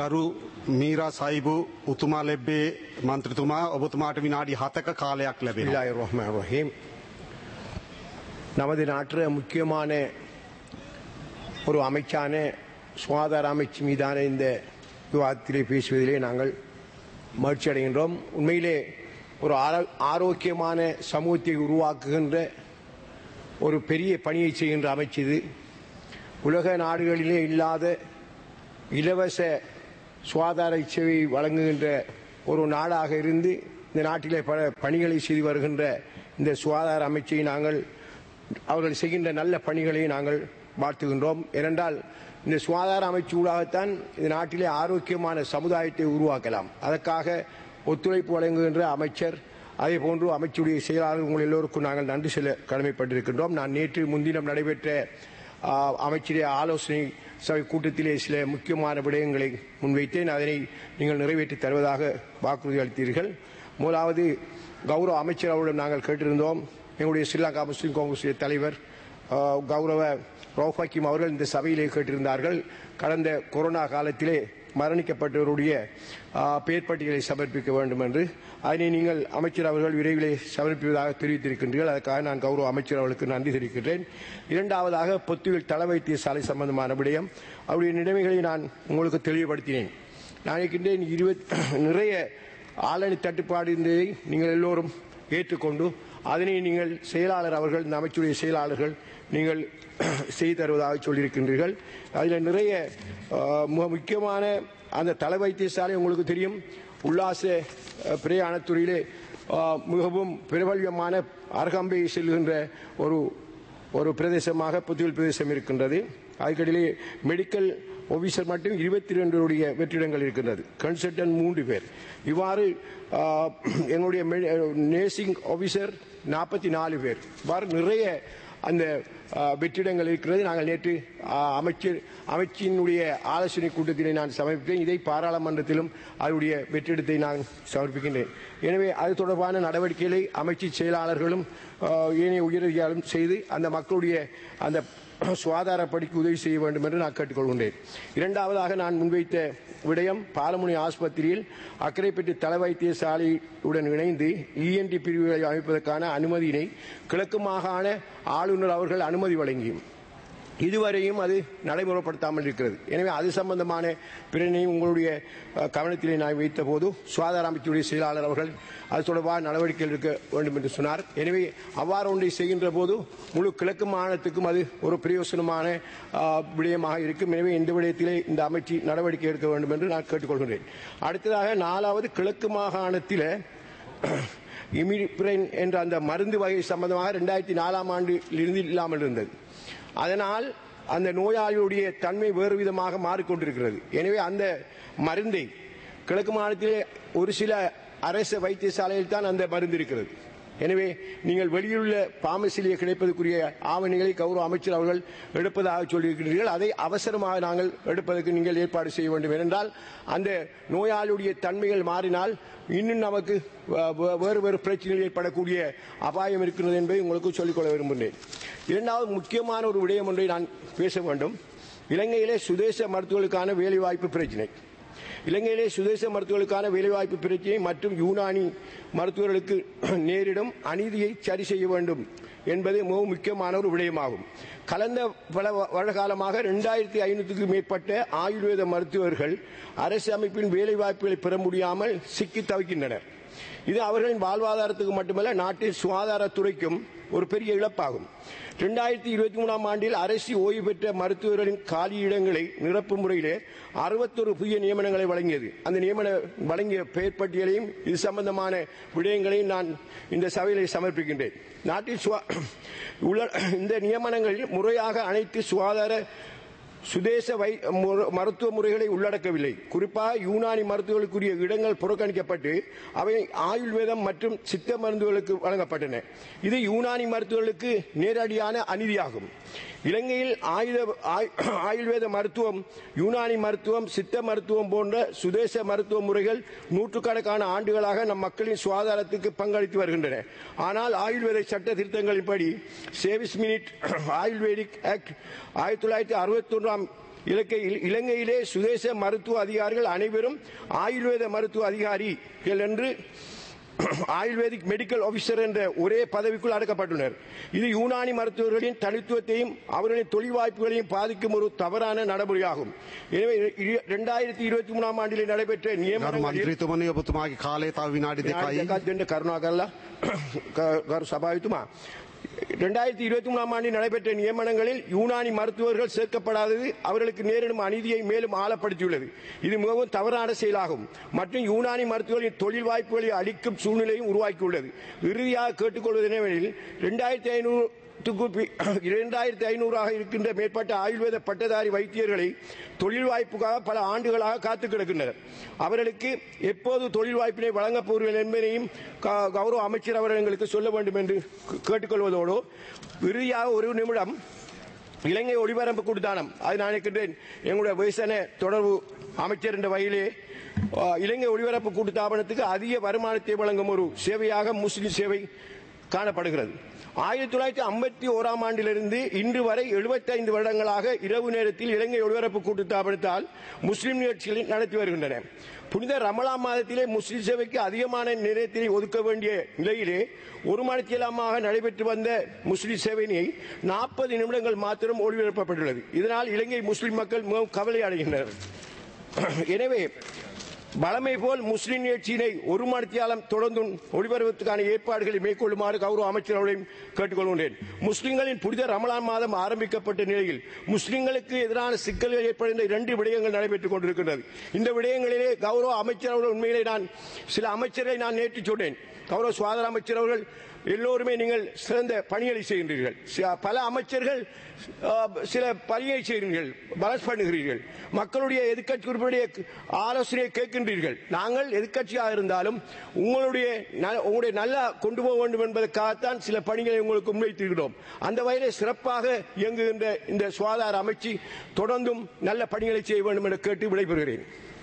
ගරු මීරා සයිබු උතුමා ලැබේ මන්ත්‍රතුමා ඔබතුමාට විනාඩි 7ක කාලයක් ලැබෙනවා. நமது நாட்டில் முக்கியமான ஒரு அமைச்சான சுகாதார அமைச்சு மீதான இந்த விவாதத்திலே பேசுவதிலே நாங்கள் மகிழ்ச்சி அடைகின்றோம். உண்மையிலே ஒரு ஆரோக்கியமான சமூகத்தை உருவாக்குகின்ற ஒரு பெரிய பணியை செய்கின்ற அமைச்சு இது. உலக நாடுகளிலே இல்லாத இலவச சுகாதார சேவை வழங்குகின்ற ஒரு நாடாக இருந்து இந்த நாட்டிலே பல பணிகளை செய்து வருகின்ற இந்த சுகாதார அமைச்சை நாங்கள் அவர்கள் செய்கின்ற நல்ல பணிகளை நாங்கள் வாழ்த்துகின்றோம். ஏனென்றால் இந்த சுகாதார அமைச்சு ஊடாகத்தான் இந்த நாட்டிலே ஆரோக்கியமான சமுதாயத்தை உருவாக்கலாம். அதற்காக ஒத்துழைப்பு வழங்குகின்ற அமைச்சர் அதே போன்று அமைச்சுடைய செயலாளர் உங்கள் எல்லோருக்கும் நாங்கள் நன்றி செல்ல கடமைப்பட்டிருக்கின்றோம். நான் நேற்று முன்தினம் நடைபெற்ற அமைச்சருடைய ஆலோசனை சபை கூட்டத்திலே சில முக்கியமான விடயங்களை முன்வைத்தேன். அதனை நீங்கள் நிறைவேற்றி தருவதாக வாக்குறுதி அளித்தீர்கள். முதலாவது கௌரவ அமைச்சர் அவரிடம் நாங்கள் கேட்டிருந்தோம். எங்களுடைய ஸ்ரீலங்கா முஸ்லீம் காங்கிரஸ் தலைவர் கௌரவ ரவுஃப் ஹக்கீம் அவர்கள் இந்த சபையிலே கேட்டிருந்தார்கள். கடந்த கொரோனா காலத்திலே மரணிக்கப்பட்டவருடைய பெயர் பட்டியலை சமர்ப்பிக்க வேண்டும் என்று. அதனை நீங்கள் அமைச்சர் அவர்கள் விரைவிலே சமர்ப்பிப்பதாக தெரிவித்திருக்கின்றீர்கள். அதற்காக நான் கௌரவ அமைச்சர் அவர்களுக்கு நன்றி தெரிவிக்கின்றேன். இரண்டாவதாக பொத்துவில் தள வைத்தியசாலை சம்பந்தமான விடயம் அவருடைய நிலைமைகளை நான் உங்களுக்கு தெளிவுபடுத்தினேன். நான் இருக்கின்றேன் நிறைய ஆளணி தட்டுப்பாடு இருந்ததை நீங்கள் எல்லோரும் ஏற்றுக்கொண்டு அதனை நீங்கள் செயலாளர் அவர்கள் இந்த அமைச்சுடைய செயலாளர்கள் நீங்கள் செய்து தருவதாக சொல்லியிருக்கின்றீர்கள். அதில் நிறைய முக்கியமான அந்த தள வைத்தியசாலை உங்களுக்கு தெரியும் உல்லாச பிரயாணத்துறையிலே மிகவும் பிரபல்யமான அருகம்பை செல்கின்ற ஒரு பிரதேசமாக புத்துவில் பிரதேசம் இருக்கின்றது. அதுக்கடியிலே மெடிக்கல் ஆபீசர் மட்டும் 22 வெற்றிடங்கள் இருக்கின்றது. கன்சல்டன்ட் 3 பேர். இவ்வாறு எங்களுடைய நர்சிங் ஆபீசர் 44 பேர். இவ்வாறு நிறைய அந்த வெற்றிடங்கள் இருக்கிறது. நாங்கள் நேற்று அமைச்சினுடைய ஆலோசனை கூட்டத்திலே நான் சமர்ப்பித்தேன். இதை பாராளுமன்றத்திலும் அதனுடைய வெற்றிடத்தை நான் சமர்ப்பிக்கின்றேன். எனவே அது தொடர்பான நடவடிக்கைகளை அமைச்சு செயலாளர்களும் ஏனைய உயரதிகாரிகளும் செய்து அந்த மக்களுடைய அந்த சுகாதார படிக்கு உதவி செய்ய வேண்டும் என்று நான் கேட்டுக்கொள்கின்றேன். இரண்டாவதாக நான் முன்வைத்த விடயம் பாலமுனை ஆஸ்பத்திரியில் அக்கரைப்பட்டி தள வைத்தியசாலையுடன் இணைந்து இஎன்டி பிரிவுகளை அமைப்பதற்கான அனுமதியினை கிழக்கு மாகாண ஆளுநர் அவர்கள் அனுமதி வழங்கியும் இதுவரையும் அது நடைமுறைப்படுத்தாமல் இருக்கிறது. எனவே அது சம்பந்தமான பிரச்சனையும் உங்களுடைய கவனத்திலே நான் வைத்த போது சுகாதார அமைச்சுடைய செயலாளர் அவர்கள் அது தொடர்பாக நடவடிக்கை எடுக்க வேண்டும் என்று சொன்னார். எனவே அவ்வாறு ஒன்றை செய்கின்ற போது முழு கிழக்கு மாகாணத்துக்கும் அது ஒரு பிரயோசனமான விடயமாக இருக்கும். எனவே இந்த விடயத்திலே இந்த அமைச்சு நடவடிக்கை எடுக்க வேண்டும் என்று நான் கேட்டுக்கொள்கிறேன். அடுத்ததாக 4வது கிழக்கு மாகாணத்தில் இமிப்ரைன் என்ற அந்த மருந்து வகை சம்பந்தமாக 2004ஆம் ஆண்டிலிருந்து இல்லாமல் இருந்தது. அதனால் அந்த நோயாளியுடைய தன்மை வேறு விதமாக மாறிக்கொண்டிருக்கிறது. எனவே அந்த மருந்தை கிழக்கு மாநிலத்திலே ஒரு சில அரசு வைத்தியசாலையில் தான் அந்த மருந்து இருக்கிறது. எனவே நீங்கள் வெளியுள்ள பார்மசியிலே கிடைப்பதற்குரிய ஆவணங்களை கௌரவ அமைச்சர் அவர்கள் எடுப்பதாக சொல்லியிருக்கிறீர்கள். அதை அவசரமாக நாங்கள் எடுப்பதற்கு நீங்கள் ஏற்பாடு செய்ய வேண்டும். ஏனென்றால் அந்த நோயாளியுடைய தன்மைகள் மாறினால் இன்னும் நமக்கு வேறு வேறு பிரச்சனைகள் ஏற்படக்கூடிய அபாயம் இருக்கிறது என்பதை உங்களுக்கு சொல்லிக்கொள்ள விரும்புகிறேன். இரண்டாவது முக்கியமான ஒரு விடயம் ஒன்றை நான் பேச வேண்டும். இலங்கையிலே சுதேச மருத்துவர்களுக்கான வேலைவாய்ப்பு பிரச்சினை, இலங்கையிலே சுதேச மருத்துவர்களுக்கான வேலைவாய்ப்பு பிரச்சனை மற்றும் யூனானி மருத்துவர்களுக்கு நேரிடும் அநீதியை சரி செய்ய வேண்டும் என்பது மிகவும் முக்கியமான ஒரு விடயமாகும். கடந்த பல வருடகாலமாக 2500க்கும் மேற்பட்ட ஆயுர்வேத மருத்துவர்கள் அரசு அமைப்பின் வேலைவாய்ப்புகளை பெற முடியாமல் சிக்கி தவிக்கின்றனர். இது அவர்களின் வாழ்வாதாரத்துக்கு மட்டுமல்ல நாட்டின் சுகாதாரத்துறைக்கும் ஒரு பெரிய இழப்பாகும். 2023ஆம் ஆண்டில் அரசு ஓய்வு பெற்ற மருத்துவர்களின் காலியிடங்களை நிரப்பும் முறையிலே 61 புதிய நியமனங்களை வழங்கியது. அந்த நியமன வழங்கிய பெயர் பட்டியலையும் இது சம்பந்தமான விடயங்களையும் நான் இந்த சபையிலே சமர்ப்பிக்கின்றேன். நாட்டில் இந்த நியமனங்களில் முறையாக அனைத்து சுகாதார சுதேச மருத்துவ முறைகளை உள்ளடக்கவில்லை. குறிப்பாக யூனானி மருத்துவர்களுக்குரிய இடங்கள் புறக்கணிக்கப்பட்டு அவை ஆயுர்வேதம் மற்றும் சித்த மருந்துகளுக்கு வழங்கப்பட்டன. இது யூனானி மருத்துவர்களுக்கு நேரடியான அநீதியாகும். இலங்கையில் ஆயுர்வேத மருத்துவம், யூனானி மருத்துவம், சித்த மருத்துவம் போன்ற சுதேச மருத்துவ முறைகள் நூற்றுக்கணக்கான ஆண்டுகளாக நம் மக்களின் சுகாதாரத்துக்கு பங்களித்து வருகின்றன. ஆனால் ஆயுர்வேத சட்ட திருத்தங்களின்படி சேவிஸ் மினிட் ஆயுர்வேதிக் ஆக்ட் 1961 இலங்கையிலே சுதேச மருத்துவ அதிகாரிகள் அனைவரும் ஆயுர்வேத மருத்துவ அதிகாரிகள் என்று ஆயுர்வேதிக் மெடிக்கல் ஆபீசர் என்ற ஒரே பதவிக்குள் அடக்கப்பட்டுள்ளனர். இது யூனானி மருத்துவர்களின் தனித்துவத்தையும் அவர்களின் தொழில் வாய்ப்புகளையும் பாதிக்கும் ஒரு தவறான நடைமுறையாகும். எனவே 2023 ஆண்டில் நடைபெற்ற நியமனங்களில் கருணாகரலா சபாவித்துமா 2023 ஆண்டில் நடைபெற்ற நியமனங்களில் யூனானி மருத்துவர்கள் சேர்க்கப்படாதது அவர்களுக்கு நேரிடும் அநீதியை மேலும் ஆழப்படுத்தியுள்ளது. இது மிகவும் தவறான செயலாகும் மற்றும் யூனானி மருத்துவர்களின் தொழில் வாய்ப்புகளை அளிக்கும் சூழ்நிலையும் உருவாக்கியுள்ளது. இறுதியாக கேட்டுக்கொள்வது என்னவெனில் 2500 இருக்கின்ற மேற்பட்ட ஆயுர்வேத பட்டதாரி வைத்தியர்களை தொழில் வாய்ப்புக்காக பல ஆண்டுகளாக காத்துக் கிடக்கின்றனர். அவர்களுக்கு எப்போது தொழில் வாய்ப்பினை வழங்கப் போகிறீர்கள் என்பதையும் கௌரவ அமைச்சர் அவர்கள் எங்களுக்கு சொல்ல வேண்டும் என்று கேட்டுக்கொள்வதோடு, இறுதியாக ஒரு நிமிடம் இலங்கை ஒளிபரப்பு கூட்டுத்தானம் அது நான் நினைக்கின்றேன் எங்களுடைய வயசான தொடர்பு அமைச்சர் என்ற வகையிலே இலங்கை ஒளிபரப்பு கூட்டுத்தாபனத்துக்கு அதிக வருமானத்தை வழங்கும் ஒரு சேவையாக முஸ்லிம் சேவை காணப்படுகிறது. 1951 ஆண்டிலிருந்து இன்று வரை 75 வருடங்களாக இரவு நேரத்தில் இலங்கை ஒளிபரப்பு கூட்டுத்தாபனத்தால் முஸ்லிம் நிகழ்ச்சிகளை நடத்தி வருகின்றன. புனித ரமலான் மாதத்திலே முஸ்லிம் சேவைக்கு அதிகமான நேரத்தை ஒதுக்க வேண்டிய நிலையிலே ஒரு மணித்தியாலமாக நடைபெற்று வந்த முஸ்லிம் சேவையை 40 நிமிடங்கள் மாத்திரம் ஒளிபரப்பப்பட்டுள்ளது. இதனால் இலங்கை முஸ்லிம் மக்கள் மிகவும் கவலை அடைகின்றனர். எனவே வழமை போல் முஸ்லிம் நிகழ்ச்சியினை ஒரு மணித்தியாலம் தொடர்ந்து ஒளிபரப்புவதற்கான ஏற்பாடுகளை மேற்கொள்ளுமாறு கௌரவ அமைச்சர் அவர்களையும் கேட்டுக்கொள்கின்றேன். முஸ்லிம்களின் புனித ரமலான் மாதம் ஆரம்பிக்கப்பட்ட நிலையில் முஸ்லிம்களுக்கு எதிரான சிக்கல்கள் ஏற்படுகின்ற 2 விடயங்கள் நடைபெற்றுக் கொண்டிருக்கின்றது. இந்த விடயங்களிலே கௌரவ அமைச்சர் அவர்கள் உண்மையிலே சில அமைச்சர்களை நான் நேற்று சொன்னேன். கௌரவ சுகாதார அமைச்சர் அவர்கள் எல்லோருமே நீங்கள் சிறந்த பணிகளை செய்கின்றீர்கள். பல அமைச்சர்கள் சில பணியை செய்கிறீர்கள், பலஸ் பண்ணுகிறீர்கள், மக்களுடைய எதிர்க்கட்சி உறுப்பினருடைய ஆலோசனையை கேட்கின்றீர்கள். நாங்கள் எதிர்க்கட்சியாக இருந்தாலும் உங்களுடைய நல்லா கொண்டு போக வேண்டும் என்பதற்காகத்தான் சில பணிகளை உங்களுக்கு முன்வைத்திருக்கிறோம். அந்த வகையில் சிறப்பாக இயங்குகின்ற இந்த சுகாதார அமைச்சு தொடர்ந்தும் நல்ல பணிகளை செய்ய வேண்டும் என்று கேட்டு விடைபெறுகிறேன்.